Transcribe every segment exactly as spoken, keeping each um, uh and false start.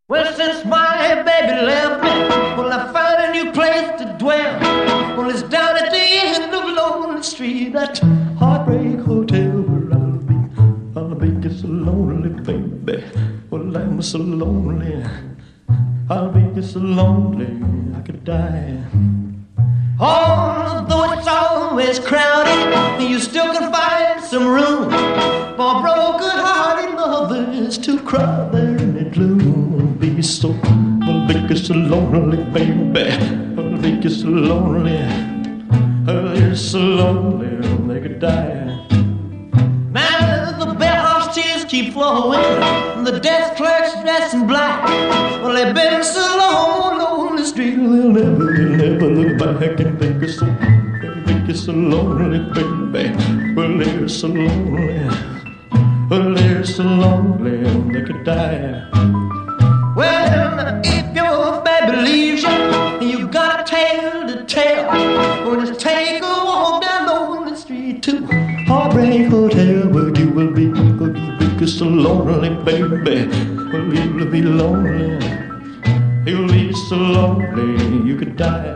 Well, since my baby left me, well, I found a new place to dwell. Well, it's down at the end of Lonely Street, that Heartbreak Hotel where I'll be. I'll be just so lonely, baby. Well, I'm so lonely. I'll be just so lonely, I could die. Although it's always crowded, you still can find some room for broken-hearted lovers to cry there in the gloom. Be so, I'll be so lonely, baby. I'll be so lonely. I'll be so lonely, they could die. Now the bellhop's tears keep flowing, and the desk clerk's dressed in black. Well, they've been so long on the street, they'll never, they'll never look back. And they get so, they get so lonely, baby. Well, they're so lonely. Well, they're so lonely, they could die. Well, if your baby leaves you, you got a tale to tell. Well, just take a walk down Lonely Street to Heartbreak Hotel, where you will be, where you will be so lonely, baby. Well, you'll be lonely. You'll be so lonely, you could die.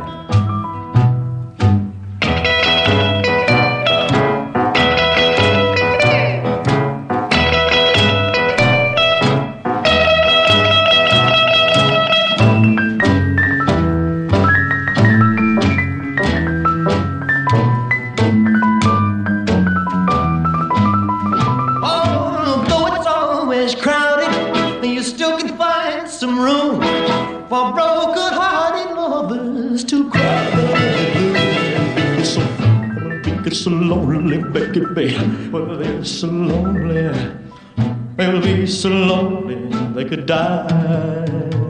Crowded, you still can find some room for broken-hearted lovers to cry. Be so, be so lonely, baby. Well, they're so lonely. They'll be so lonely they could die.